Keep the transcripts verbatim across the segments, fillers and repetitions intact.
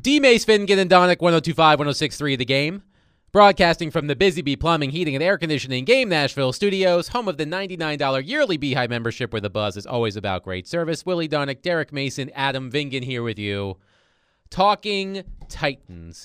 D. Mace Finnegan and Donick, one oh two point five, one oh six point three The Game. Broadcasting from the Busy Bee Plumbing, Heating, and Air Conditioning Game Nashville studios, home of the ninety-nine dollars yearly Beehive membership where the buzz is always about great service. Willie Donick, Derek Mason, Adam Vingan here with you. Talking Titans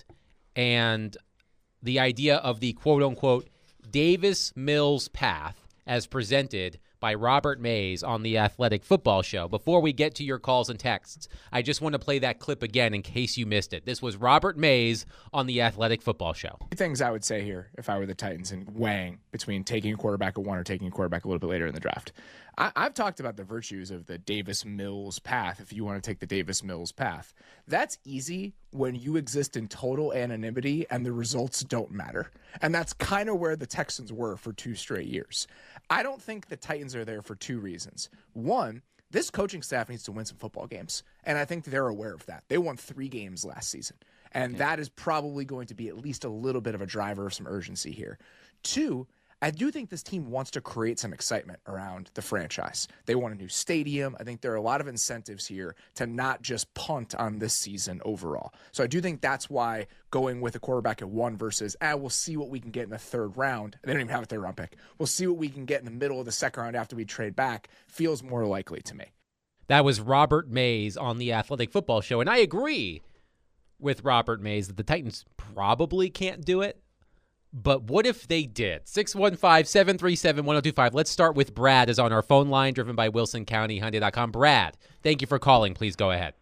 and the idea of the quote-unquote Davis Mills path as presented by Robert Mays on the Athletic Football Show. Before we get to your calls and texts, I just want to play that clip again in case you missed it. This was Robert Mays on the Athletic Football Show. Two things I would say here if I were the Titans and weighing between taking a quarterback at one or taking a quarterback a little bit later in the draft. I, I've talked about the virtues of the Davis Mills path, if you want to take the Davis Mills path. That's easy when you exist in total anonymity and the results don't matter. And that's kind of where the Texans were for two straight years. I don't think the Titans are there for two reasons. One, this coaching staff needs to win some football games, and I think they're aware of that. They won three games last season, and yeah. that is probably going to be at least a little bit of a driver of some urgency here. Two, I do think this team wants to create some excitement around the franchise. They want a new stadium. I think there are a lot of incentives here to not just punt on this season overall. So I do think that's why going with a quarterback at one versus, ah, we'll see what we can get in the third round. They don't even have a third round pick. We'll see what we can get in the middle of the second round after we trade back feels more likely to me. That was Robert Mays on the Athletic Football Show. And I agree with Robert Mays that the Titans probably can't do it. But what if they did? six one five, seven three seven, one oh two five. Let's start with Brad is on our phone line, driven by Wilson County Hyundai dot com. Brad, thank you for calling. Please go ahead.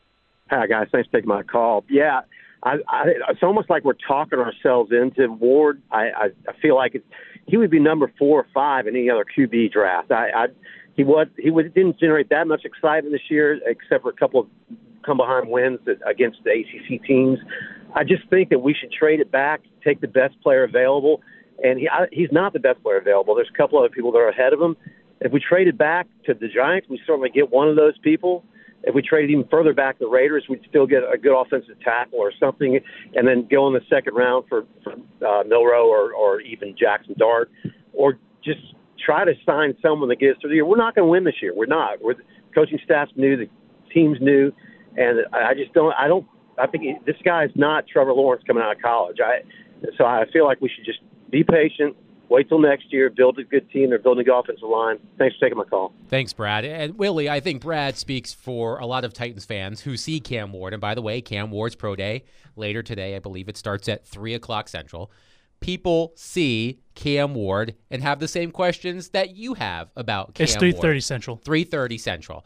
Hi, guys. Thanks for taking my call. Yeah, I, I, it's almost like we're talking ourselves into Ward. I, I, I feel like it's, he would be number four or five in any other Q B draft. I, I he was he was, didn't generate that much excitement this year, except for a couple of come-behind wins against the A C C teams. I just think that we should trade it back, take the best player available, and he I, he's not the best player available. There's a couple other people that are ahead of him. If we trade it back to the Giants, we certainly get one of those people. If we traded even further back to the Raiders, we'd still get a good offensive tackle or something, and then go in the second round for, for uh, Milroe or, or even Jackson Dart, or just try to sign someone that gets through the year. We're not going to win this year. We're not. We're, the coaching staff's new, the team's new, and I just don't – I don't – I think he, this guy is not Trevor Lawrence coming out of college. I, so I feel like we should just be patient, wait till next year, build a good team. They're building a good offensive line. Thanks for taking my call. Thanks, Brad. And Willie, I think Brad speaks for a lot of Titans fans who see Cam Ward. And by the way, Cam Ward's pro day later today. I believe it starts at three o'clock Central. People see Cam Ward and have the same questions that you have about Cam Ward. It's three thirty Central. three thirty Central.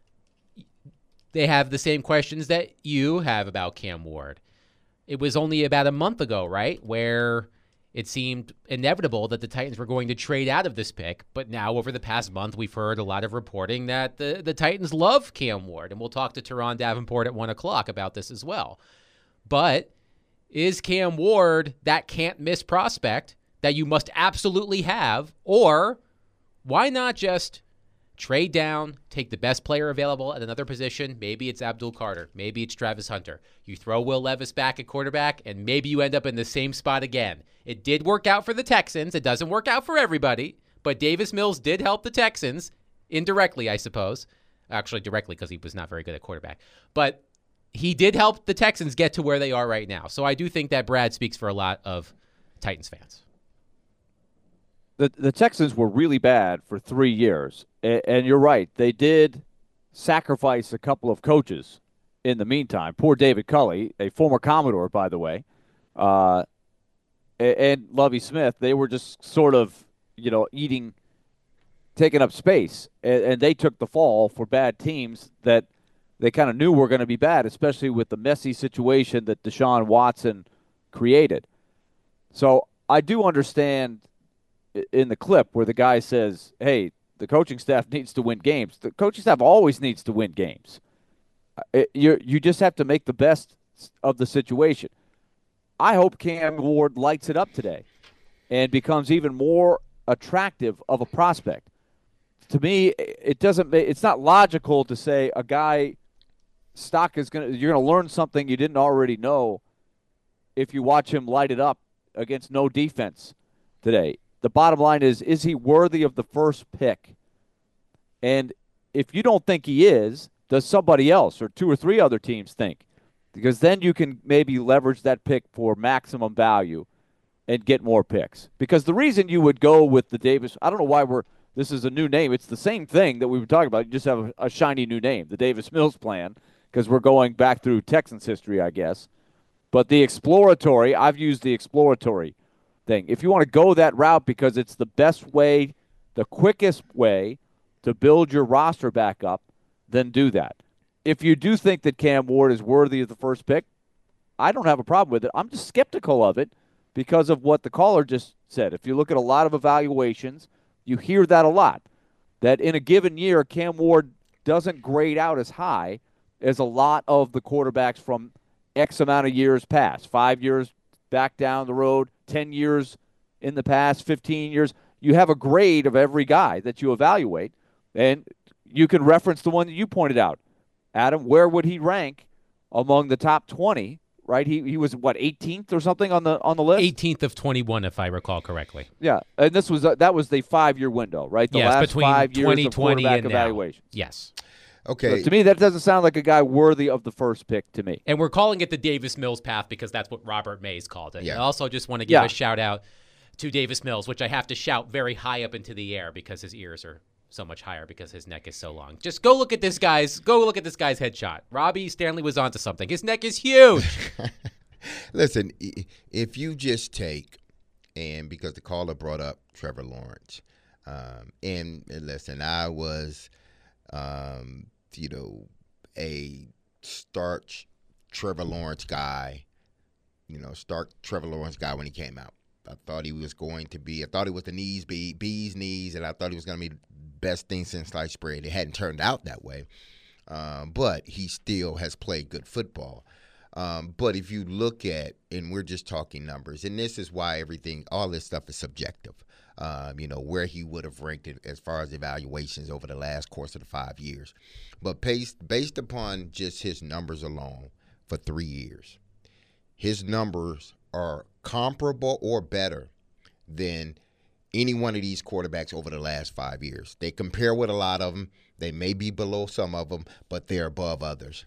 They have the same questions that you have about Cam Ward. It was only about a month ago, right, where it seemed inevitable that the Titans were going to trade out of this pick. But now over the past month, we've heard a lot of reporting that the, the Titans love Cam Ward. And we'll talk to Teron Davenport at one o'clock about this as well. But is Cam Ward that can't-miss prospect that you must absolutely have? Or why not just trade down, take the best player available at another position? Maybe it's Abdul Carter. Maybe it's Travis Hunter. You throw Will Levis back at quarterback, and maybe you end up in the same spot again. It did work out for the Texans. It doesn't work out for everybody, but Davis Mills did help the Texans, indirectly, I suppose. Actually, directly, because he was not very good at quarterback. But he did help the Texans get to where they are right now. So I do think that Brad speaks for a lot of Titans fans. The, the Texans were really bad for three years. And, and you're right. They did sacrifice a couple of coaches in the meantime. Poor David Culley, a former Commodore, by the way, uh, and, and Lovie Smith. They were just sort of, you know, eating, taking up space. And, and they took the fall for bad teams that they kind of knew were going to be bad, especially with the messy situation that Deshaun Watson created. So I do understand in the clip where the guy says, hey, the coaching staff needs to win games. The coaching staff always needs to win games. It, you you just have to make the best of the situation. I hope Cam Ward lights it up today and becomes even more attractive of a prospect. To me, it doesn't. It's not logical to say a guy stock is going to. You're going to learn something you didn't already know if you watch him light it up against no defense today. The bottom line is, is he worthy of the first pick? And if you don't think he is, does somebody else or two or three other teams think because then you can maybe leverage that pick for maximum value and get more picks. Because the reason you would go with the Davis, I don't know why we're this is a new name. It's the same thing that we were talking about. You just have a, a shiny new name, the Davis Mills plan, because we're going back through Texans history, I guess. But the exploratory, I've used the exploratory thing. If you want to go that route because it's the best way, the quickest way to build your roster back up, then do that. If you do think that Cam Ward is worthy of the first pick, I don't have a problem with it. I'm just skeptical of it because of what the caller just said. If you look at a lot of evaluations, you hear that a lot, that in a given year, Cam Ward doesn't grade out as high as a lot of the quarterbacks from X amount of years past, five years back down the road, ten years in the past, fifteen years. You have a grade of every guy that you evaluate, and you can reference the one that you pointed out. Adam, where would he rank among the top twenty, right? He he was, what, eighteenth or something on the on the list? eighteenth of twenty-one, if I recall correctly. Yeah, and this was uh, that was the five-year window, right? The yes, last between five years twenty of twenty quarterback and evaluations. Now. Yes. Okay. So to me, that doesn't sound like a guy worthy of the first pick to me. And we're calling it the Davis Mills path because that's what Robert Mays called it. Yeah. I also just want to give Yeah. a shout out to Davis Mills, which I have to shout very high up into the air because his ears are so much higher because his neck is so long. Just go look at this guy's go look at this guy's headshot. Robbie Stanley was onto something. His neck is huge. Listen, i- if you just take, and because the caller brought up Trevor Lawrence, um, and, and listen, I was, um, you know, a starch Trevor Lawrence guy, you know, stark Trevor Lawrence guy when he came out. I thought he was going to be, I thought it was the knees, be bees knees, and I thought he was going to be the best thing since sliced bread. It hadn't turned out that way, um, but he still has played good football. Um, but if you look at, and we're just talking numbers, and this is why everything, all this stuff is subjective, um, you know, where he would have ranked it as far as evaluations over the last course of the five years. But based, based upon just his numbers alone for three years, his numbers are comparable or better than any one of these quarterbacks over the last five years. They compare with a lot of them. They may be below some of them, but they're above others.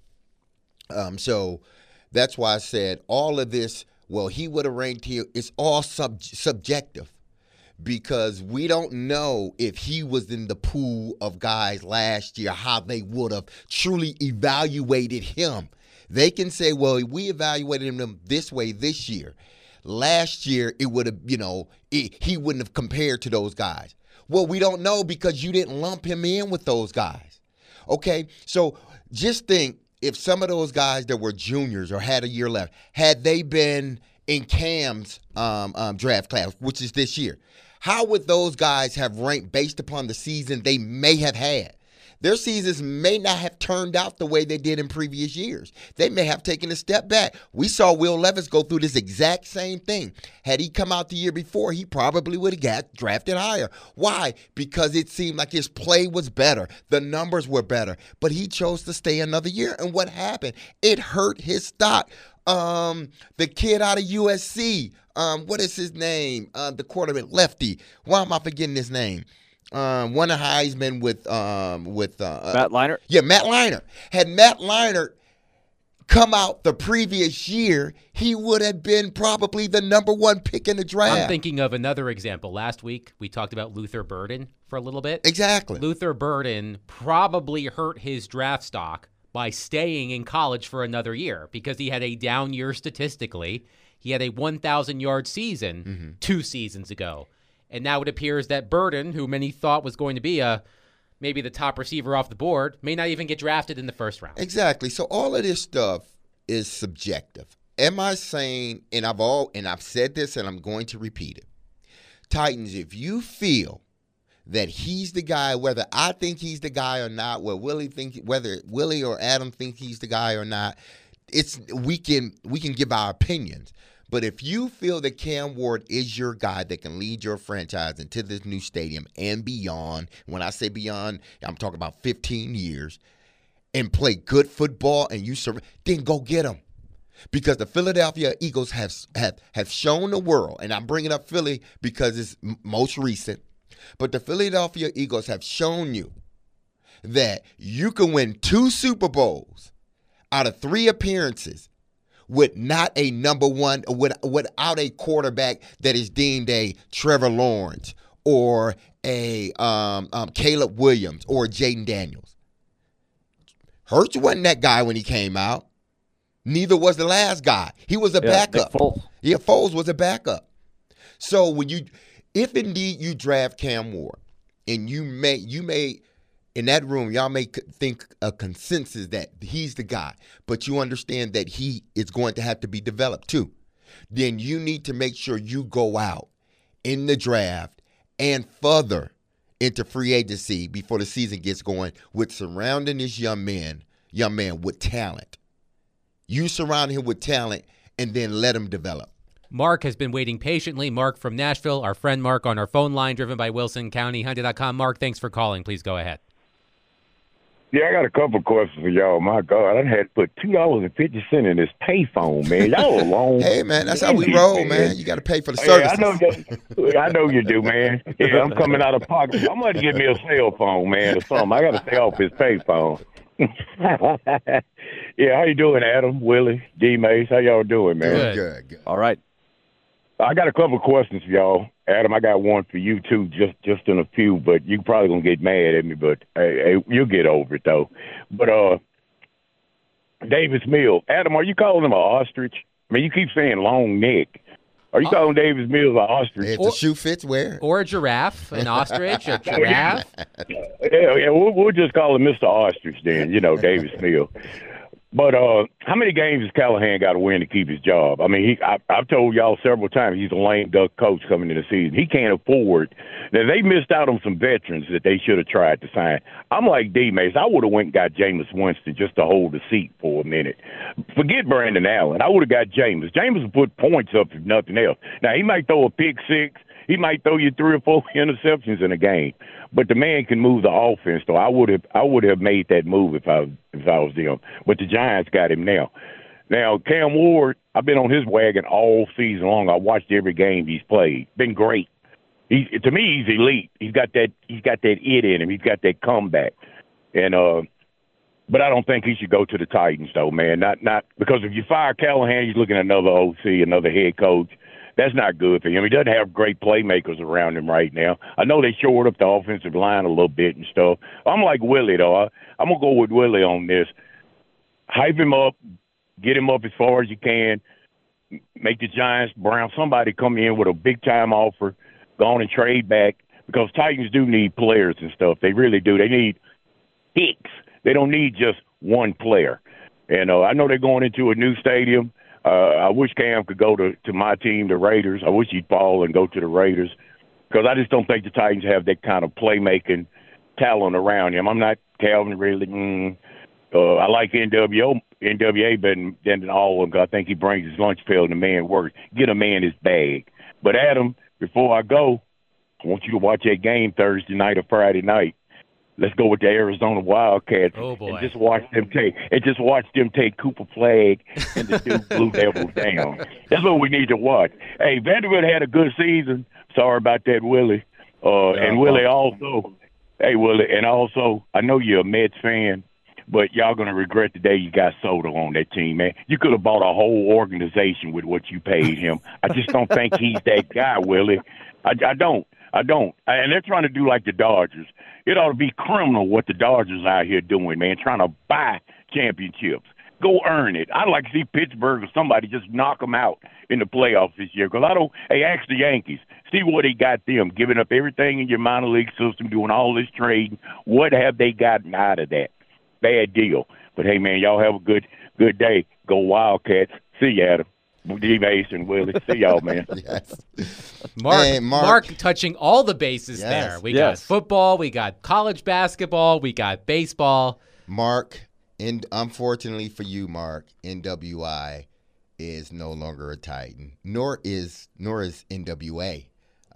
Um, so that's why I said all of this, well, he would have ranked here, it's all sub- subjective because we don't know if he was in the pool of guys last year, how they would have truly evaluated him. They can say, well, we evaluated him this way this year. Last year, it would have, you know, it, he wouldn't have compared to those guys. Well, we don't know because you didn't lump him in with those guys. Okay, so just think if some of those guys that were juniors or had a year left, had they been in Cam's um, um, draft class, which is this year, how would those guys have ranked based upon the season they may have had? Their seasons may not have turned out the way they did in previous years. They may have taken a step back. We saw Will Levis go through this exact same thing. Had he come out the year before, he probably would have got drafted higher. Why? Because it seemed like his play was better. The numbers were better. But he chose to stay another year. And what happened? It hurt his stock. Um, the kid out of U S C, um, what is his name? Uh, the quarterback, lefty. Why am I forgetting his name? Um, won a Heisman with um, with uh, Matt Leinart? Yeah, Matt Leinart. Had Matt Leinart come out the previous year, he would have been probably the number one pick in the draft. I'm thinking of another example. Last week, we talked about Luther Burden for a little bit. Exactly. Luther Burden probably hurt his draft stock by staying in college for another year because he had a down year statistically. He had a one thousand yard season mm-hmm. two seasons ago. And now it appears that Burden, who many thought was going to be a maybe the top receiver off the board, may not even get drafted in the first round. Exactly. So all of this stuff is subjective. Am I saying, and I've all and I've said this and I'm going to repeat it. Titans, if you feel that he's the guy, whether I think he's the guy or not, whether Willie think whether Willie or Adam think he's the guy or not, it's we can we can give our opinions. But if you feel that Cam Ward is your guy that can lead your franchise into this new stadium and beyond, when I say beyond, I'm talking about fifteen years, and play good football and you serve, then go get him. Because the Philadelphia Eagles have, have, have shown the world, and I'm bringing up Philly because it's m- most recent, but the Philadelphia Eagles have shown you that you can win two Super Bowls out of three appearances with not a number one, with, without a quarterback that is deemed a Trevor Lawrence or a um, um, Caleb Williams or Jaden Daniels. Hurts wasn't that guy when he came out. Neither was the last guy. He was a Yeah, backup. Nick Foles. Yeah, Foles was a backup. So when you, if indeed you draft Cam Ward, and you may, you may, in that room, y'all may think a consensus that he's the guy, but you understand that he is going to have to be developed too. Then you need to make sure you go out in the draft and further into free agency before the season gets going with surrounding this young man, young man with talent. You surround him with talent and then let him develop. Mark has been waiting patiently. Mark from Nashville, our friend Mark on our phone line, driven by Wilson County Hyundai dot com. Mark, thanks for calling. Please go ahead. Yeah, I got a couple of questions for y'all. My God, I had to put two dollars and fifty cents in this payphone, man. Y'all alone. Hey, man, that's how we roll, man. You got to pay for the Oh, services. yeah, I know you. I know you do, man. Yeah, I'm coming out of pocket. I'm going to get me a cell phone, man, or something. I got to stay off this payphone. Yeah, how you doing, Adam, Willie, D. Mace? How y'all doing, man? Good. Good, good. All right. I got a couple of questions for y'all. Adam, I got one for you, too, just just in a few, but you probably going to get mad at me, but hey, hey, you'll get over it, though. But uh, Davis Mills. Adam, are you calling him an ostrich? I mean, you keep saying long neck. Are you calling Davis Mills an ostrich? If the shoe fits, wear it. Or a giraffe, an ostrich, a giraffe. Yeah, yeah, we'll, we'll just call him Mister Ostrich then, you know, Davis Mills. But uh, how many games has Callahan got to win to keep his job? I mean, he, I, I've told y'all several times he's a lame duck coach coming into the season. He can't afford. Now, they missed out on some veterans that they should have tried to sign. I'm like D-Mace. I would have went and got Jameis Winston just to hold the seat for a minute. Forget Brandon Allen. I would have got Jameis. Jameis would put points up if nothing else. Now, he might throw a pick six. He might throw you three or four interceptions in a game, but the man can move the offense. So I would have, I would have made that move if I, if I was them. But the Giants got him now. Now Cam Ward, I've been on his wagon all season long. I watched every game he's played. Been great. He, to me, he's elite. He's got that, he's got that it in him. He's got that comeback. And uh, but I don't think he should go to the Titans, though, man. Not, not because if you fire Callahan, he's looking at another O C, another head coach. That's not good for him. He doesn't have great playmakers around him right now. I know they shored up the offensive line a little bit and stuff. I'm like Willie, though. I, I'm going to go with Willie on this. Hype him up. Get him up as far as you can. Make the Giants, Browns, somebody come in with a big-time offer. Go on and trade back because Titans do need players and stuff. They really do. They need hits. They don't need just one player. And uh, I know they're going into a new stadium. Uh, I wish Cam could go to, to my team, the Raiders. I wish he'd fall and go to the Raiders because I just don't think the Titans have that kind of playmaking talent around him. I'm not Calvin really. Mm, uh, I like N W O, N W A better than all of them because I think he brings his lunch pail and the man works. Get a man his bag. But, Adam, before I go, I want you to watch that game Thursday night or Friday night. Let's go with the Arizona Wildcats Oh, boy. and just watch them take and just watch them take Cooper Flagg and the Duke Blue Devils down. That's what we need to watch. Hey, Vanderbilt had a good season. Sorry about that, Willie. Uh, and Willie also, hey Willie, and also I know you're a Mets fan, but y'all gonna regret the day you got Soto on that team, man. You could have bought a whole organization with what you paid him. I just don't think he's that guy, Willie. I, I don't. I don't. And they're trying to do like the Dodgers. It ought to be criminal what the Dodgers are out here doing, man, trying to buy championships. Go earn it. I'd like to see Pittsburgh or somebody just knock them out in the playoffs this year because I don't – hey, ask the Yankees. See what they got them, giving up everything in your minor league system, doing all this trading. What have they gotten out of that? Bad deal. But, hey, man, y'all have a good good day. Go Wildcats. See you, Adam. D-Mace and Willie. See y'all, man. Yes. Mark, Hey, Mark, Mark. touching all the bases Yes. there. We Yes. got football, we got college basketball, we got baseball. Mark, and unfortunately for you, Mark, N W I is no longer a Titan, nor is nor is N W A.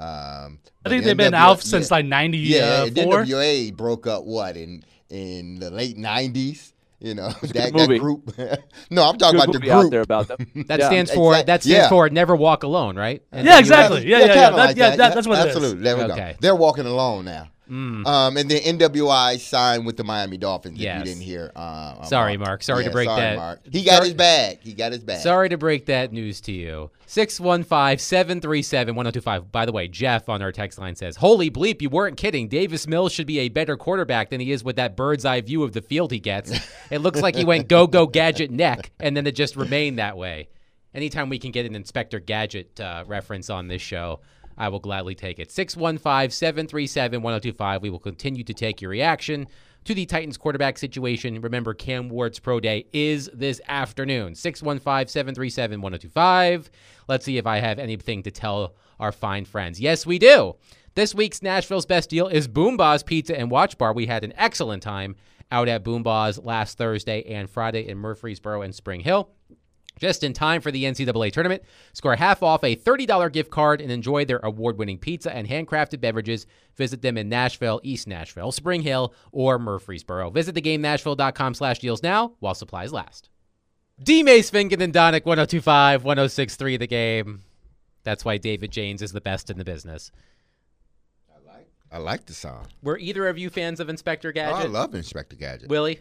Um, I think but they've been N W A out since yeah. like Yeah, ninety-four. N W A broke up what in in the late nineties. You know a that, good that movie. group. No, I'm talking Good about the movie out group. there about them. That Yeah. stands for exact- that stands yeah. for Never Walk Alone, right? Yeah, exactly. Yeah, yeah, yeah. kinda That- like yeah, that. that- that's what it is. Absolutely. There we Okay. go. They're walking alone now. Mm. Um, and then N W I signed with the Miami Dolphins. Yes. If you didn't hear. Uh, Sorry, Mark. Mark. Sorry Yeah, to break sorry, that. Mark. He got Sorry- his bag. He got his bag. Sorry to break that news to you. six one five, seven three seven, one oh two five. By the way, Jeff on our text line says, holy bleep, you weren't kidding. Davis Mills should be a better quarterback than he is with that bird's eye view of the field he gets. It looks like he went go-go Gadget neck, and then it just remained that way. Anytime we can get an Inspector Gadget uh, reference on this show, I will gladly take it. six one five, seven three seven, one oh two five. We will continue to take your reaction to the Titans quarterback situation. Remember, Cam Ward's Pro Day is this afternoon. six one five, seven three seven, one oh two five. Let's see if I have anything to tell our fine friends. Yes, we do. This week's Nashville's Best Deal is Boombah's Pizza and Watch Bar. We had an excellent time out at Boombah's last Thursday and Friday in Murfreesboro and Spring Hill. Just in time for the N C double A tournament. Score half off a thirty dollars gift card and enjoy their award-winning pizza and handcrafted beverages. Visit them in Nashville, East Nashville, Spring Hill, or Murfreesboro. Visit thegamenashville.com slash deals now while supplies last. D. Mace, Finken, and Donick, one oh two five, one oh six three The Game. That's why David Janes is the best in the business. I like, I like the song. Were either of you fans of Inspector Oh, Gadget? I love Inspector Gadget. Willie?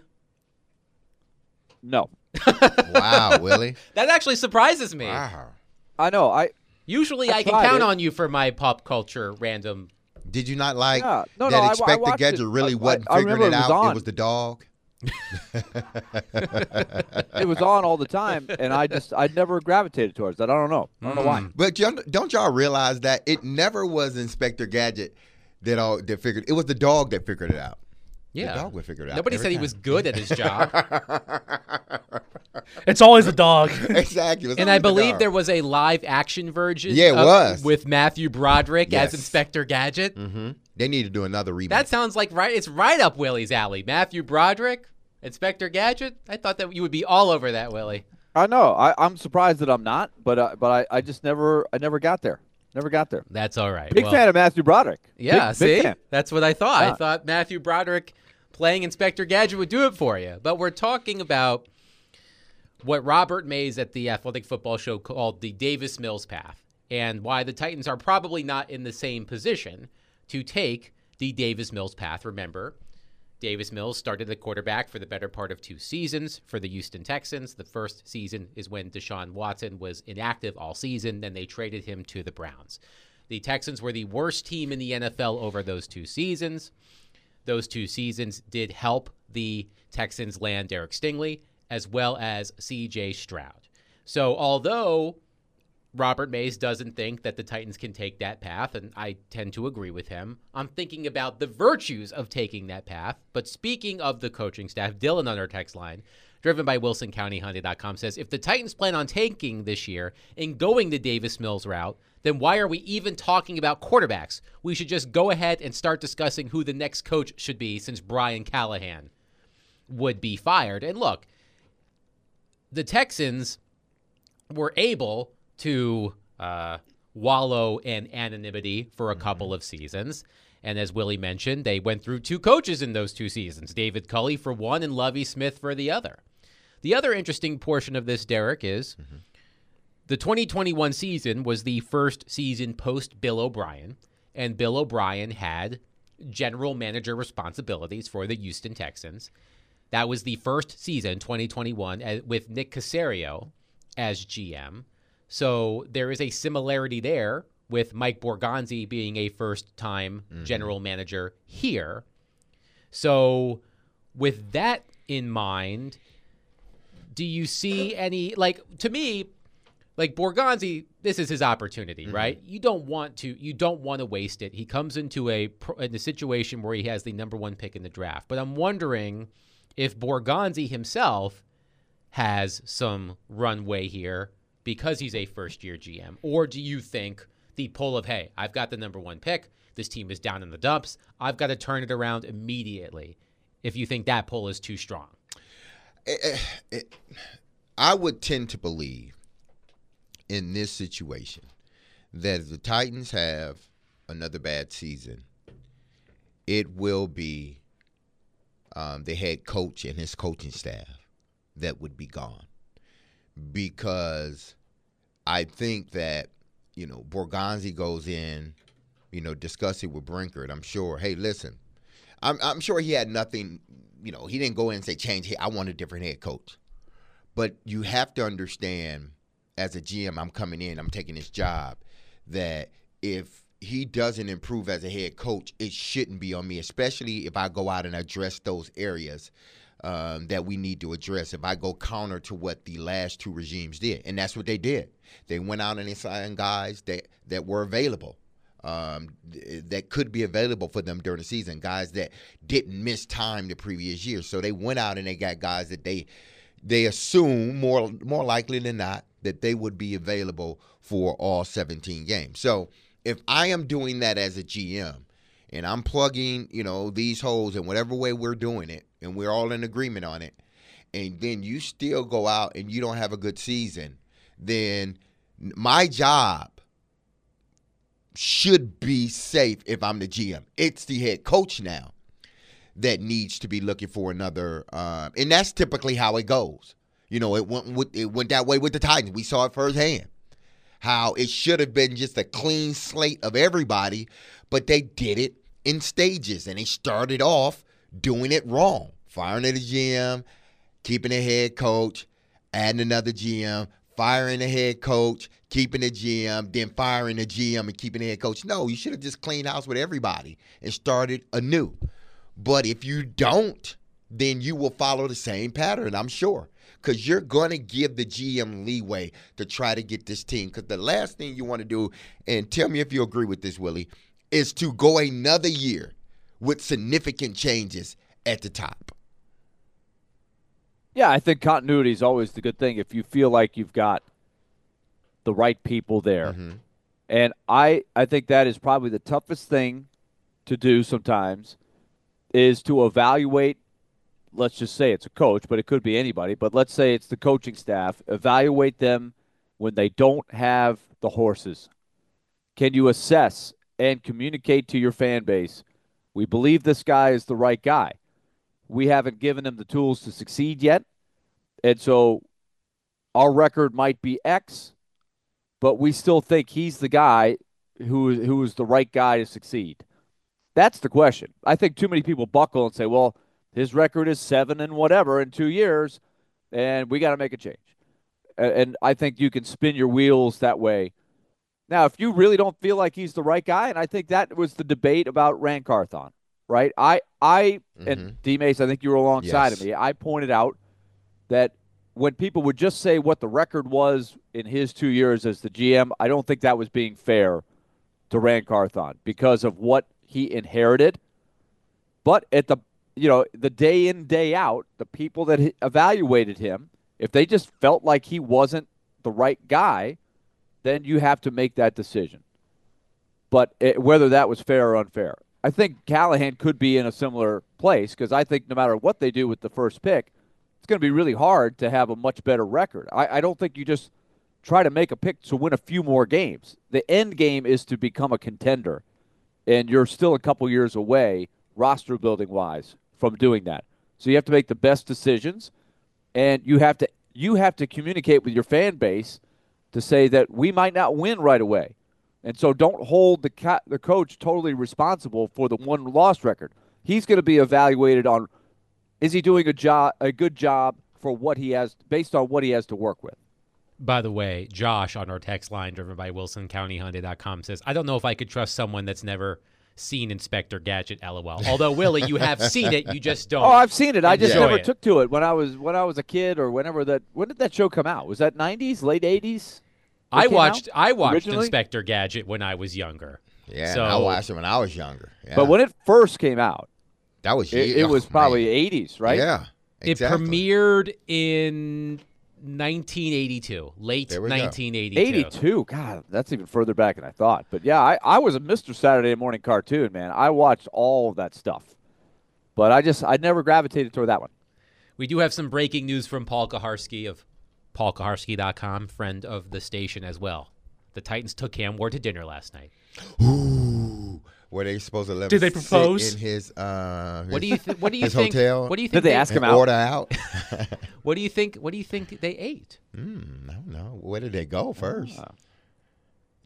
No. Wow, Willie. That actually surprises me. Wow. I know. I Usually I, I can tried count it. on you for my pop culture random. Did you not like Yeah. No, that no, I- I Inspector watched Gadget it. really I- wasn't I- I figuring remember it it was out? on. It was the dog. it was on all the time, and I just I never gravitated towards that. I don't know. I don't know why. But you, don't y'all realize that it never was Inspector Gadget that all that figured it was the dog that figured it out. Yeah. The dog would figure it out. Nobody every said he time. was good at his job. It's always a dog. Exactly. It was And always I the believe dog. there was a live action version Yeah, it of- was. with Matthew Broderick Yes. as Inspector Gadget. Mhm. They need to do another remake. That sounds like right it's right up Willie's alley. Matthew Broderick, Inspector Gadget. I thought that you would be all over that, Willie. I know. I, I'm surprised that I'm not, but uh, but I, I just never I never got there. Never got there. That's all right. Big Well, fan of Matthew Broderick. Yeah, Big- see? big fan. That's what I thought. I Yeah. thought Matthew Broderick playing Inspector Gadget would do it for you. But we're talking about what Robert Mays at the Athletic Football Show called the Davis Mills path, and why the Titans are probably not in the same position to take the Davis Mills path. Remember, Davis Mills started at quarterback for the better part of two seasons for the Houston Texans. The first season is when Deshaun Watson was inactive all season. Then they traded him to the Browns. The Texans were the worst team in the N F L over those two seasons. Those two seasons did help the Texans land Derek Stingley as well as C J Stroud. So although Robert Mays doesn't think that the Titans can take that path, and I tend to agree with him, I'm thinking about the virtues of taking that path. But speaking of the coaching staff, Dylan on our text line, driven by Wilson County Hyundai dot com, says, if the Titans plan on tanking this year and going the Davis Mills route, then why are we even talking about quarterbacks? We should just go ahead and start discussing who the next coach should be, since Brian Callahan would be fired. And look, the Texans were able to uh, wallow in anonymity for a couple of seasons. And as Willie mentioned, they went through two coaches in those two seasons, David Culley for one and Lovie Smith for the other. The other interesting portion of this, Derek, is mm-hmm. the twenty twenty-one season was the first season post Bill O'Brien, and Bill O'Brien had general manager responsibilities for the Houston Texans. That was the first season, twenty twenty-one, with Nick Caserio as G M. So there is a similarity there with Mike Borgonzi being a first-time mm-hmm. general manager here. So with that in mind, do you see any, like, to me, like Borgonzi, this is his opportunity, mm-hmm. right? You don't want to, you don't want to waste it. He comes into a, in a situation where he has the number one pick in the draft. But I'm wondering if Borgonzi himself has some runway here because he's a first-year G M, or do you think the pull of, hey, I've got the number one pick, this team is down in the dumps, I've got to turn it around immediately, if you think that pull is too strong? It, it, I would tend to believe in this situation that if the Titans have another bad season, it will be um, the head coach and his coaching staff that would be gone. Because I think that, you know, Borgonzi goes in you know, discuss it with Brinkert. I'm sure. Hey, listen, I'm I'm sure he had nothing. You know, he didn't go in and say change. Hey, I want a different head coach. But you have to understand, as a G M, I'm coming in, I'm taking this job, that if he doesn't improve as a head coach, it shouldn't be on me, especially if I go out and address those areas um, that we need to address. If I go counter to what the last two regimes did, and that's what they did. They went out and they signed guys that, that were available, um, that could be available for them during the season, guys that didn't miss time the previous year. So they went out and they got guys that they they assume more more likely than not that they would be available for all seventeen games. So if I am doing that as a G M and I'm plugging, you know, these holes in whatever way we're doing it, and we're all in agreement on it, and then you still go out and you don't have a good season, then my job should be safe if I'm the G M. It's the head coach now that needs to be looking for another, uh, and that's typically how it goes. You know, it went with, it went that way with the Titans. We saw it firsthand. How it should have been just a clean slate of everybody, but they did it in stages, and they started off doing it wrong. Firing the G M, keeping the head coach, adding another G M, firing the head coach, keeping the G M, then firing the G M and keeping the head coach. No, you should have just cleaned house with everybody and started anew. But if you don't, then you will follow the same pattern, I'm sure. Because you're going to give the G M leeway to try to get this team. Because the last thing you want to do, and tell me if you agree with this, Willie, is to go another year with significant changes at the top. Yeah, I think continuity is always the good thing if you feel like you've got the right people there. Mm-hmm. And I, I think that is probably the toughest thing to do sometimes is to evaluate. Let's just say it's a coach, but it could be anybody. But let's say it's the coaching staff. Evaluate them when they don't have the horses. Can you assess and communicate to your fan base, we believe this guy is the right guy. We haven't given him the tools to succeed yet. And so our record might be X, but we still think he's the guy who, who is the right guy to succeed. That's the question. I think too many people buckle and say, well, his record is seven and whatever in two years, and we got to make a change. And I think you can spin your wheels that way. Now, if you really don't feel like he's the right guy, and I think that was the debate about Ran Carthon, right? I, I mm-hmm. and D-Mace, I think you were alongside yes. of me. I pointed out that when people would just say what the record was in his two years as the G M, I don't think that was being fair to Ran Carthon because of what he inherited. But at the you know, the day in, day out, the people that evaluated him, if they just felt like he wasn't the right guy, then you have to make that decision. But it, whether that was fair or unfair, I think Callahan could be in a similar place because I think no matter what they do with the first pick, it's going to be really hard to have a much better record. I, I don't think you just try to make a pick to win a few more games. The end game is to become a contender, and you're still a couple years away, roster building wise, from doing that. So you have to make the best decisions, and you have to you have to communicate with your fan base to say that we might not win right away. And so don't hold the co- the coach totally responsible for the one loss record. He's going to be evaluated on is he doing a job a good job for what he has based on what he has to work with. By the way, Josh on our text line driven by Wilson County Hyundai dot com says, I don't know if I could trust someone that's never seen Inspector Gadget, LOL. Although, Willie, you have seen it, you just don't. Oh, I've seen it. I just never it. took to it when I was when I was a kid or whenever that. When did that show come out? Was that nineties, late eighties? I watched. Out? I watched Originally? Inspector Gadget when I was younger. Yeah, so, I watched it when I was younger. Yeah. But when it first came out, that was it, it oh, was probably man. eighties, right? Yeah, exactly. It premiered in nineteen eighty-two, late nineteen eighty-two. eighty-two, God, that's even further back than I thought. But yeah, I, I was a Mister Saturday morning cartoon, man. I watched all of that stuff. But I just, I never gravitated toward that one. We do have some breaking news from Paul Kaharski of Paul Kaharski dot com, friend of the station as well. The Titans took Cam Ward to dinner last night. Ooh. Were they supposed to let Did him they propose? sit in his, uh, his, what do you th- What do you his think? hotel? What do you think? Did they ask him out? Order out? What do you think? What do you think they ate? Mm, I don't know. Where did they go first? Uh,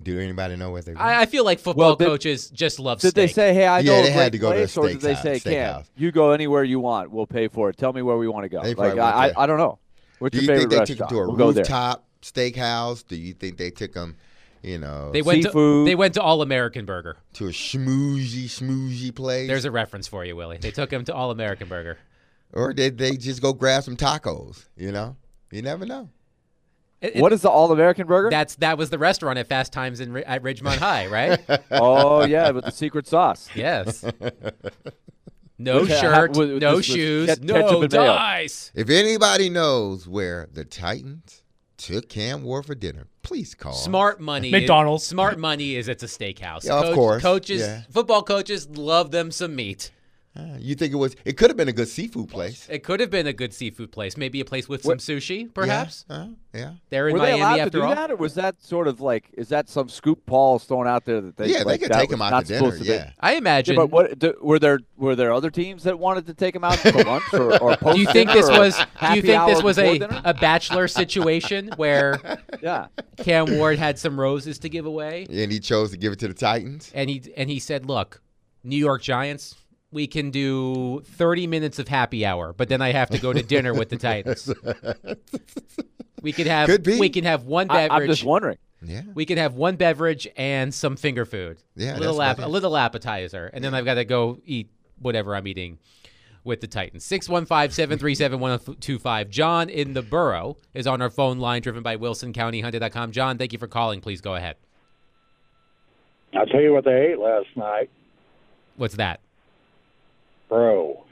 Do anybody know what they? I, I feel like football Well, did- coaches just love Did steak. they say, "Hey, I Yeah, know a they had great to go to a place," or did they steakhouse- say, "Cam, steakhouse. you go anywhere you want. We'll pay for it. Tell me where we want to go." They Like probably I, went I, there. I don't know. What's Do your you favorite think they took restaurant? them to a we'll go there. rooftop steakhouse? Do you think they took them, you know, They went to Seafood. they went to All American Burger. to a schmoozy, schmoozy place? There's a reference for you, Willie. They took him to All American Burger. or did they just go grab some tacos? You know, you never know. It- it- What is the All American Burger? That's that was the restaurant at Fast Times in Ri- at Ridgemont High, right? Oh yeah, with the secret sauce. Yes. No With- shirt, with- with no this- with shoes, ketchup no and mayo. dice. If anybody knows where the Titans took Cam Ward for dinner, please call. Smart money. McDonald's. Is, smart money is it's a steakhouse. Yeah, of course. Coaches, Yeah. football coaches love them some meat. Uh, you think it was? It could have been a good seafood place. It could have been a good seafood place, maybe a place with some sushi, perhaps. Yeah. Uh, yeah. They're in Were they Miami allowed to after do all. that, or was that sort of like is that some scoop Paul's throwing out there that they Yeah, they like, could that take was him out not to dinner. supposed to be? Yeah. I Yeah, imagine. but what do, were there were there other teams that wanted to take him out for lunch or, or post do you think dinner this or was? Do happy you think hour this was before a, dinner? a bachelor situation where Yeah. Cam Ward had some roses to give away, And he chose to give it to the Titans. and he and he said, "Look, New York Giants, we can do thirty minutes of happy hour, but then I have to go to dinner with the Titans. We can have Could be. we can have one I, beverage. I'm just wondering. Yeah. We can have one beverage and some finger food. Yeah, a little that's app, what it a is. little appetizer, and then I've got to go eat whatever I'm eating with the Titans. six one five, seven three seven, one zero two five. John in the borough is on our phone line, driven by Wilson County Hyundai dot com. John, thank you for calling. Please go ahead. I'll tell you what they ate last night, What's that? bro.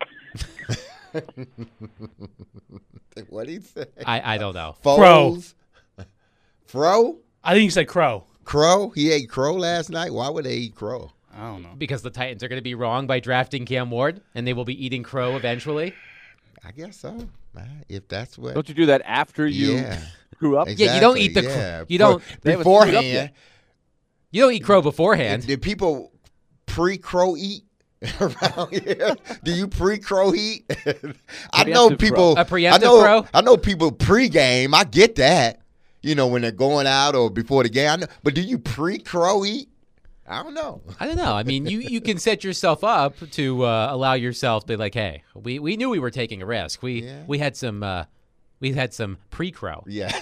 What did he say? I, I don't know. Crow. Foles? Fro? I think you said crow. Crow? He ate crow last night? Why would they eat crow? I don't know. Because the Titans are going to be wrong by drafting Cam Ward, and they will be eating crow eventually. I guess so. Uh, If that's what. Don't you do that after you Yeah. grew up? Exactly, Yeah, you don't eat the cr- yeah. you don't- They haven't screwed up beforehand. yet. You don't eat crow beforehand. Did, did people pre-crow eat around here? Do you pre-crow eat? I know Preemptive people. crow. A preemptive I know, crow? I know people pre-game. I get that. You know, when they're going out or before the game. I know, but do you pre-crow eat? I don't know. I don't know. I mean, you, you can set yourself up to uh, allow yourself to be like, hey, we, we knew we were taking a risk. We Yeah. we had some uh, we had some pre-crow. Yeah.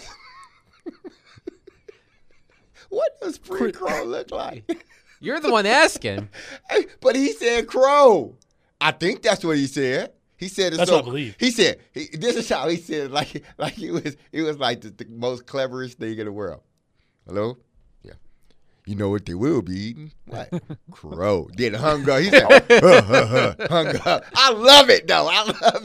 What does pre-crow look like? You're the one asking. Hey, but he said crow. I think that's what he said. He said it's That's so, what I believe. He said he, this is how he said it, like like it was it was like the, the most cleverest thing in the world. Hello? Yeah. You know what they will be eating? What? Crow. Then hung up. He said, huh, huh, huh, hung up. I love it though. I love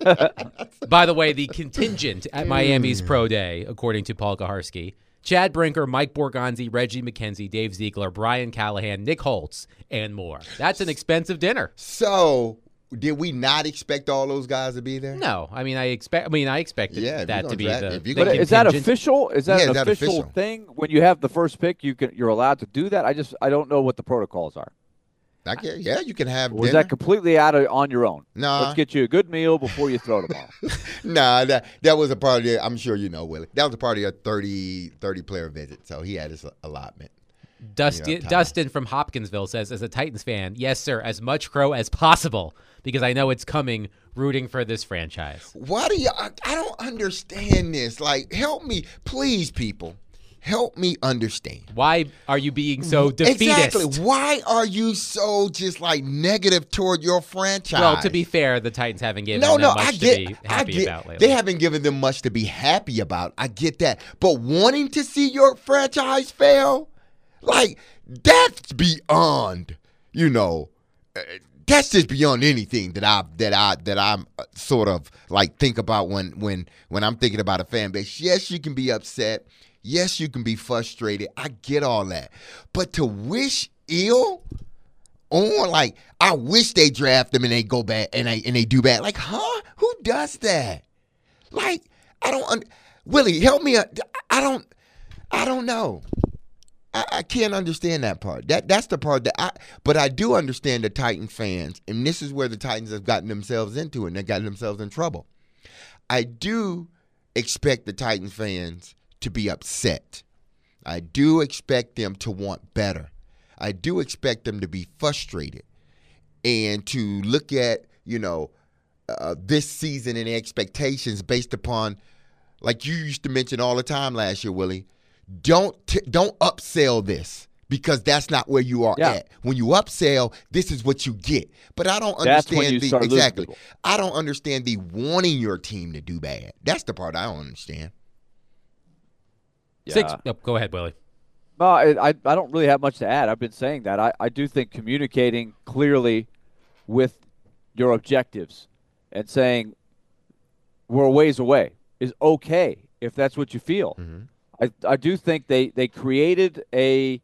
it. By the way, the contingent at Miami's Pro Day, according to Paul Gaharski, Chad Brinker, Mike Borgonzi, Reggie McKenzie, Dave Ziegler, Brian Callahan, Nick Holtz, and more. That's an expensive dinner. So did we not expect all those guys to be there? No, I mean I expect. I mean I expected Yeah, if you're that gonna to be draft- the. if you're the But is that contingent. official? Is that Yeah, an is that official, official? thing? When you have the first pick, you can you're allowed to do that. I just I don't know what the protocols are. I can, yeah, you can have Was dinner. that completely out of on your own? Nah. Let's get you a good meal before you throw the ball. Nah, that that was a part of the, I'm sure you know, Willie. That was a part of a thirty, thirty player visit, so he had his allotment. Dustin, You know, time. Dustin from Hopkinsville says, as a Titans fan, yes, sir, as much crow as possible because I know it's coming, rooting for this franchise. Why do you, I, I don't understand this. Like, help me, please, people. Help me understand. Why are you being so defeatist? Exactly. Why are you so just like negative toward your franchise? Well, to be fair, the Titans haven't given no, them no, much I to get, be I happy get. about lately. They haven't given them much to be happy about. I get that, but wanting to see your franchise fail, like that's beyond, you know, uh, that's just beyond anything that I that I that I'm uh, sort of like think about when when when I'm thinking about a fan base. Yes, you can be upset. Yes, you can be frustrated. I get all that, but to wish ill on, like, I wish they draft them and they go bad and they and they do bad. Like, huh? Who does that? Like, I don't. Un- Willie, help me. uh, I don't. I don't know. I, I can't understand that part. That that's the part that I. But I do understand the Titan fans, and this is where the Titans have gotten themselves into, and they got themselves in trouble. I do expect the Titans fans to be upset. I do expect them to want better. I do expect them to be frustrated and to look at, you know, uh, this season and expectations based upon, like you used to mention all the time last year, Willie, don't t- don't upsell this because that's not where you are yeah. at. When you upsell, this is what you get. But I don't That's understand when you the start losing exactly. people. I don't understand the wanting your team to do bad. That's the part I don't understand. Yeah. Six. Oh, go ahead, Willie. No, I, I I don't really have much to add. I've been saying that. I, I do think communicating clearly with your objectives and saying we're a ways away is okay if that's what you feel. Mm-hmm. I, I do think they, they created a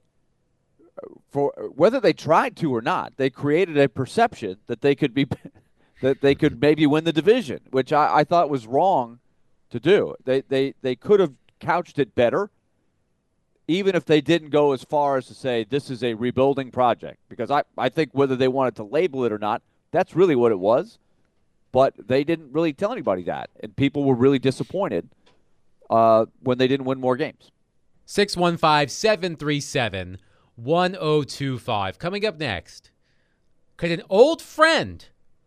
for whether they tried to or not, they created a perception that they could be that they could maybe win the division, which I, I thought was wrong to do. They they they could have couched it better. Even if they didn't go as far as to say this is a rebuilding project, because I, I think whether they wanted to label it or not, that's really what it was. But they didn't really tell anybody that, and people were really disappointed uh, when they didn't win more games. six one five, seven three seven, one oh two five. Coming up next, could an old friend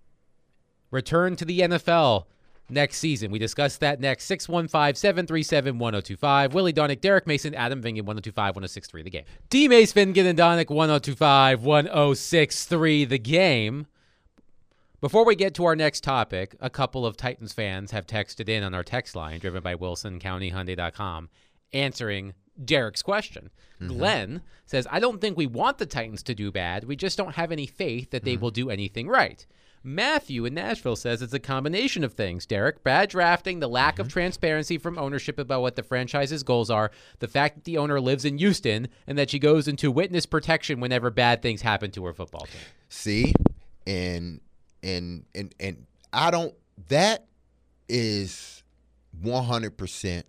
return to the N F L next season? We discuss that next. six one five, seven three seven, one oh two five. Willie Donick, Derek Mason, Adam Vingan, one oh two five, one oh six three, The Game. D. Mace, Vingan, and Donick, one oh two five, one oh six three, The Game. Before we get to our next topic, a couple of Titans fans have texted in on our text line, driven by Wilson County Hyundai dot com, answering Derek's question. Mm-hmm. Glenn says, I don't think we want the Titans to do bad. We just don't have any faith that they mm-hmm. will do anything right. Matthew in Nashville says it's a combination of things, Derek. Bad drafting, the lack mm-hmm. of transparency from ownership about what the franchise's goals are, the fact that the owner lives in Houston, and that she goes into witness protection whenever bad things happen to her football team. See? And and and and I don't that is one hundred percent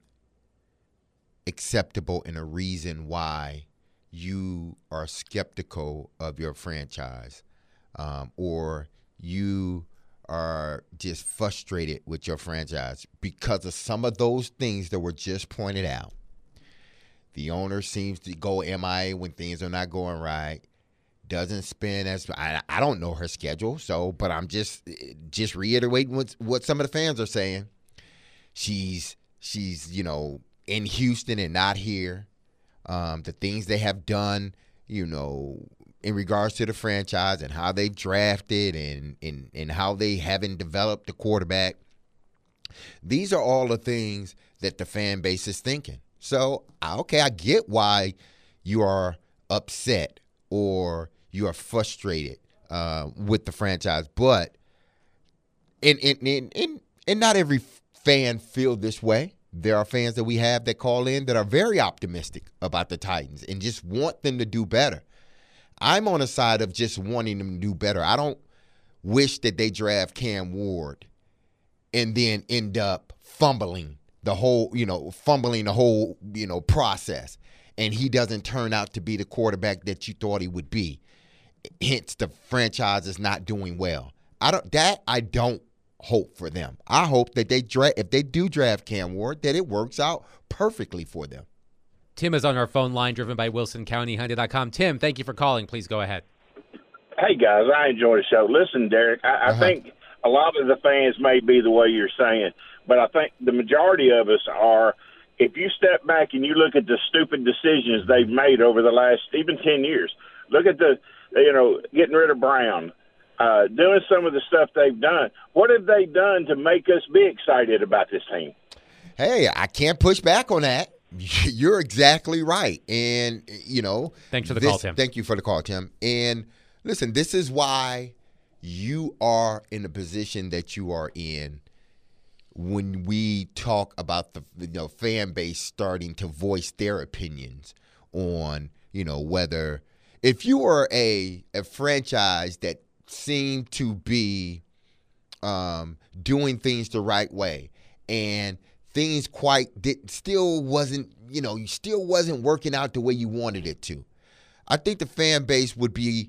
acceptable and a reason why you are skeptical of your franchise um, or you are just frustrated with your franchise because of some of those things that were just pointed out. The owner seems to go M I A when things are not going right. Doesn't spend as I, I don't know her schedule, so but I'm just just reiterating what what some of the fans are saying. She's she's you know in Houston and not here. Um, the things they have done, you know, in regards to the franchise and how they've drafted and, and, and how they haven't developed the quarterback. These are all the things that the fan base is thinking. So, okay, I get why you are upset or you are frustrated uh, with the franchise. But and, and, and, and, and not every fan feel this way. There are fans that we have that call in that are very optimistic about the Titans and just want them to do better. I'm on the side of just wanting them to do better. I don't wish that they draft Cam Ward and then end up fumbling the whole, you know, fumbling the whole, you know, process. And he doesn't turn out to be the quarterback that you thought he would be. Hence, the franchise is not doing well. I don't that I don't hope for them. I hope that they draft if they do draft Cam Ward, that it works out perfectly for them. Tim is on our phone line, driven by Wilson County Hyundai dot com. Tim, thank you for calling. Please go ahead. Hey, guys, I enjoy the show. Listen, Derek, I, I uh-huh. think a lot of the fans may be the way you're saying, but I think the majority of us are, if you step back and you look at the stupid decisions they've made over the last even ten years, look at the, you know, getting rid of Brown, uh, doing some of the stuff they've done. What have they done to make us be excited about this team? Hey, I can't push back on that. You're exactly right. And, you know. Thanks for the this, call, Tim. Thank you for the call, Tim. And, listen, this is why you are in the position that you are in when we talk about the you know, fan base starting to voice their opinions on, you know, whether if you are a, a franchise that seemed to be um, doing things the right way and things quite did, still wasn't, you know, you still wasn't working out the way you wanted it to. I think the fan base would be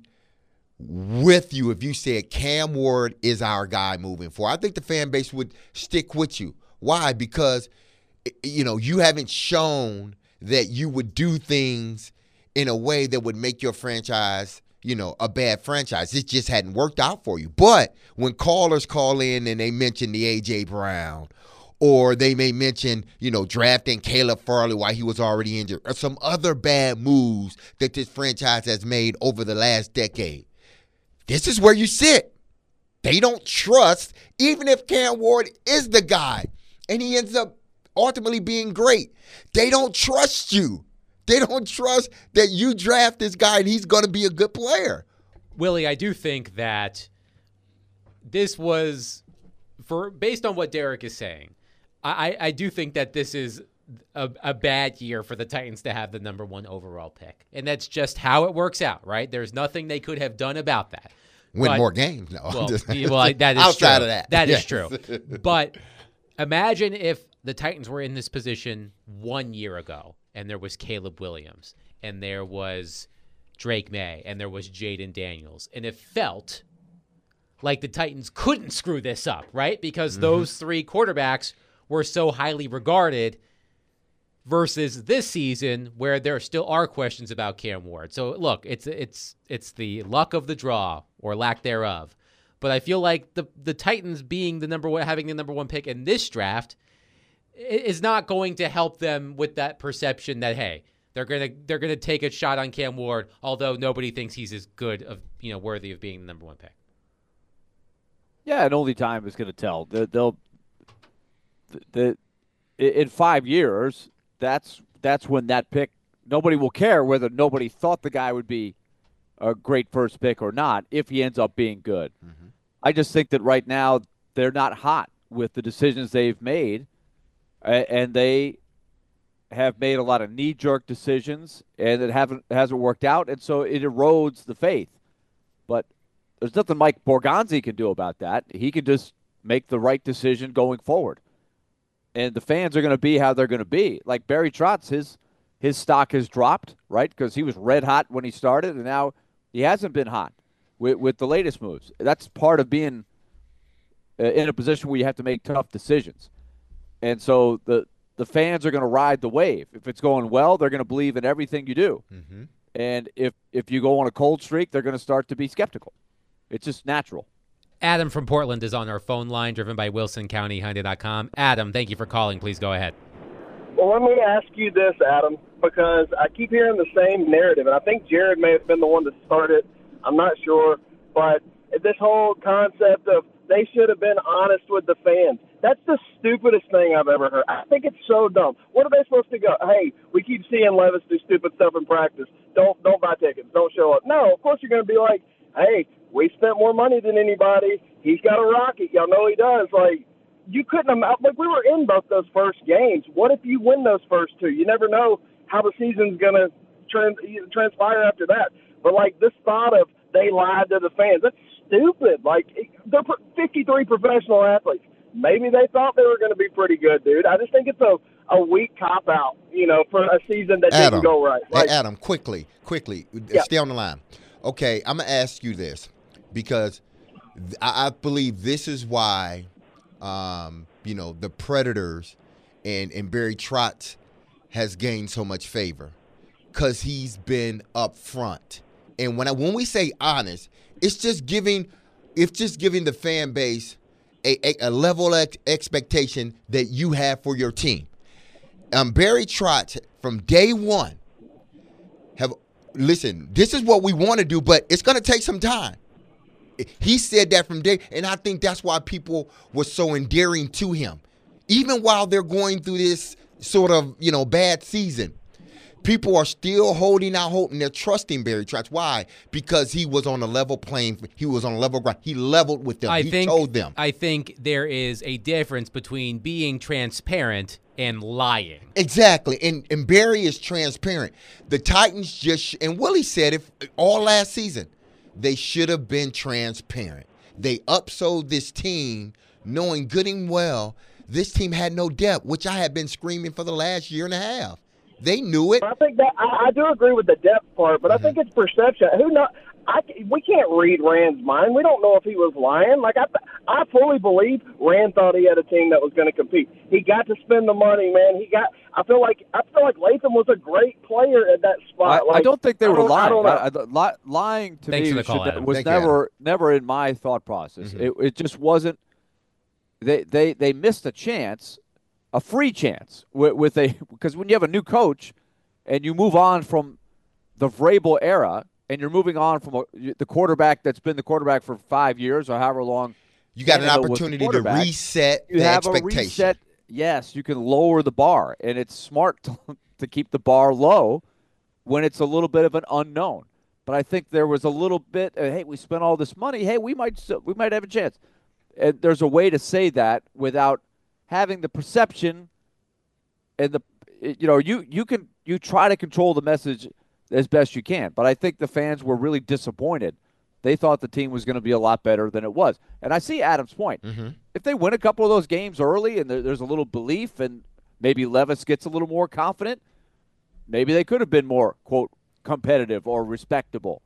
with you if you said Cam Ward is our guy moving forward. I think the fan base would stick with you. Why? Because, you know, you haven't shown that you would do things in a way that would make your franchise, you know, a bad franchise. It just hadn't worked out for you. But when callers call in and they mention the A J. Brown, or they may mention, you know, drafting Caleb Farley while he was already injured, or some other bad moves that this franchise has made over the last decade, this is where you sit. They don't trust, even if Cam Ward is the guy, and he ends up ultimately being great. They don't trust you. They don't trust that you draft this guy and he's going to be a good player. Willie, I do think that this was, for based on what Derek is saying, I, I do think that this is a, a bad year for the Titans to have the number one overall pick. And that's just how it works out, right? There's nothing they could have done about that. Win but, more games. No, well, just, well I, that is outside true. of that. That yes. is true. But imagine if the Titans were in this position one year ago, and there was Caleb Williams, and there was Drake May, and there was Jaden Daniels, and it felt like the Titans couldn't screw this up, right? Because mm-hmm. those three quarterbacks were so highly regarded, versus this season where there still are questions about Cam Ward. So look, it's it's it's the luck of the draw or lack thereof. But I feel like the the Titans being the number one, having the number one pick in this draft, is not going to help them with that perception that, hey, they're gonna they're gonna take a shot on Cam Ward, although nobody thinks he's as good of you know worthy of being the number one pick. Yeah, and only time is going to tell. They'll, they'll the in five years, that's that's when that pick. Nobody will care whether nobody thought the guy would be a great first pick or not if he ends up being good. Mm-hmm. I just think that right now they're not hot with the decisions they've made, and they have made a lot of knee-jerk decisions, and it haven't hasn't worked out, and so it erodes the faith. But there's nothing Mike Borgonzi can do about that. He can just make the right decision going forward. And the fans are going to be how they're going to be. Like Barry Trotz, his his stock has dropped, right? Because he was red hot when he started, and now he hasn't been hot with, with the latest moves. That's part of being uh, in a position where you have to make tough decisions. And so the the fans are going to ride the wave. If it's going well, they're going to believe in everything you do. Mm-hmm. And if, if you go on a cold streak, they're going to start to be skeptical. It's just natural. Adam from Portland is on our phone line, driven by Wilson County Hyundai dot com. Adam, thank you for calling. Please go ahead. Well, let me ask you this, Adam, because I keep hearing the same narrative, and I think Jared may have been the one to start it. I'm not sure. But this whole concept of they should have been honest with the fans, that's the stupidest thing I've ever heard. I think it's so dumb. What are they supposed to go, hey, we keep seeing Levis do stupid stuff in practice. Don't don't buy tickets. Don't show up. No, of course you're going to be like, hey, we spent more money than anybody. He's got a rocket. Y'all know he does. Like, you couldn't have, like, we were in both those first games. What if you win those first two? You never know how the season's going to trans, transpire after that. But, like, this thought of they lied to the fans, that's stupid. Like, they're fifty-three professional athletes. Maybe they thought they were going to be pretty good, dude. I just think it's a, a weak cop-out, you know, for a season that Adam, didn't go right. Like, hey, Adam, quickly, quickly, yeah. Stay on the line. Okay, I'm going to ask you this because I, I believe this is why, um, you know, the Predators and, and Barry Trotz has gained so much favor because he's been up front. And when I, when we say honest, it's just giving it's just giving the fan base a, a, a level of expectation that you have for your team. Um, Barry Trotz, from day one, have listen, this is what we want to do, but it's going to take some time. He said that from day, and I think that's why people were so endearing to him. Even while they're going through this sort of, you know, bad season, people are still holding out hope, and they're trusting Barry Trotz. Why? Because he was on a level plane. He was on a level ground. He leveled with them. I he think, told them. I think there is a difference between being transparent and lying. Exactly. And and Barry is transparent. The Titans just, and Willie said it all last season, they should have been transparent. They upsold this team knowing good and well this team had no depth, which I have been screaming for the last year and a half. They knew it. I think that I, I do agree with the depth part, but mm-hmm. I think it's perception. Who not? I, we can't read Rand's mind. We don't know if he was lying. Like I, I fully believe Rand thought he had a team that was going to compete. He got to spend the money, man. He got. I feel like I feel like Latham was a great player at that spot. I, like, I don't think they I were don't, lying. I don't know. I, I, li, lying to Thanks me for the call, should, Adam. was Thank you, never never in my thought process. Mhm. It, it just wasn't. They they they missed a chance, a free chance with, with a because when you have a new coach, and you move on from the Vrabel era. And you're moving on from a, the quarterback that's been the quarterback for five years or however long. You got an Tannehill was the opportunity to quarterback. reset You the have expectation. a reset. Yes, you can lower the bar, and it's smart to, to keep the bar low when it's a little bit of an unknown. But I think there was a little bit. Uh, hey, we spent all this money. Hey, we might still, we might have a chance. And there's a way to say that without having the perception and the you know you you can you try to control the message as best you can. But I think the fans were really disappointed. They thought the team was going to be a lot better than it was. And I see Adam's point. Mm-hmm. If they win a couple of those games early and there, there's a little belief and maybe Levis gets a little more confident, maybe they could have been more, quote, competitive or respectable.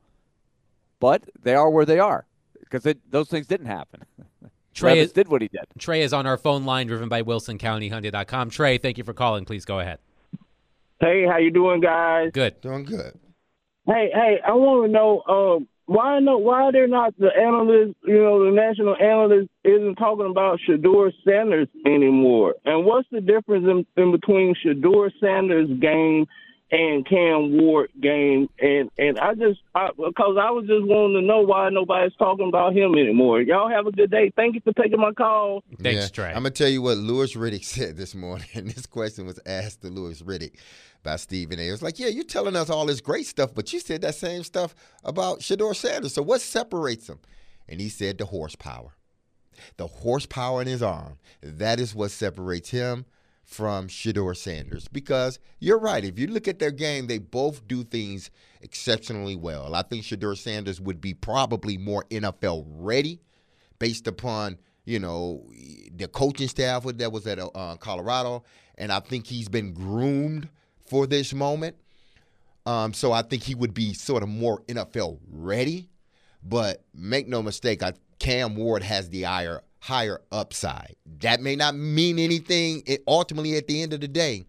But they are where they are because those things didn't happen. Trey Levis is, did what he did. Trey is on our phone line, driven by Wilson County Hyundai dot com. Trey, thank you for calling. Please go ahead. Hey, how you doing, guys? Good. Doing good. Hey, hey, I want to know um, why no, why they're not the analysts, you know, the national analyst isn't talking about Shedeur Sanders anymore. And what's the difference in, in between Shedeur Sanders' game and Cam Ward game? And and I just I, because I was just wanting to know why nobody's talking about him anymore. Y'all have a good day. Thank you for taking my call. Thanks, Yeah. Trey. I'm going to tell you what Louis Riddick said this morning. This question was asked to Louis Riddick by Stephen A. It was like, yeah, you're telling us all this great stuff, but you said that same stuff about Shedeur Sanders. So what separates him? And he said the horsepower. The horsepower in his arm. That is what separates him from Shedeur Sanders. Because you're right. If you look at their game, they both do things exceptionally well. I think Shedeur Sanders would be probably more N F L ready based upon, you know, the coaching staff that was at uh, Colorado. And I think he's been groomed for this moment. Um, so I think he would be sort of more N F L ready. But make no mistake, I, Cam Ward has the higher, higher upside. That may not mean anything ultimately at the end of the day,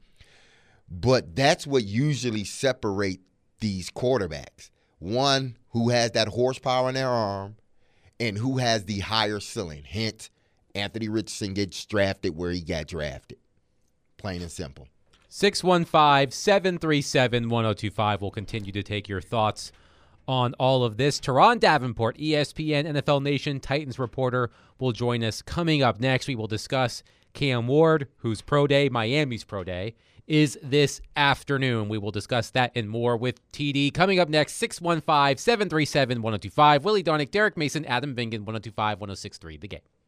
but that's what usually separates these quarterbacks. One who has that horsepower in their arm and who has the higher ceiling. Hence, Anthony Richardson gets drafted where he got drafted. Plain and simple. six one five, seven three seven, one oh two five. We'll continue to take your thoughts on all of this. Teron Davenport, E S P N, N F L Nation, Titans reporter, will join us. Coming up next, we will discuss Cam Ward, whose pro day, Miami's pro day, is this afternoon. We will discuss that and more with T D. Coming up next, six one five, seven three seven, one oh two five. Willie Darnick, Derek Mason, Adam Vingan, one oh two five, one oh six three, The Game.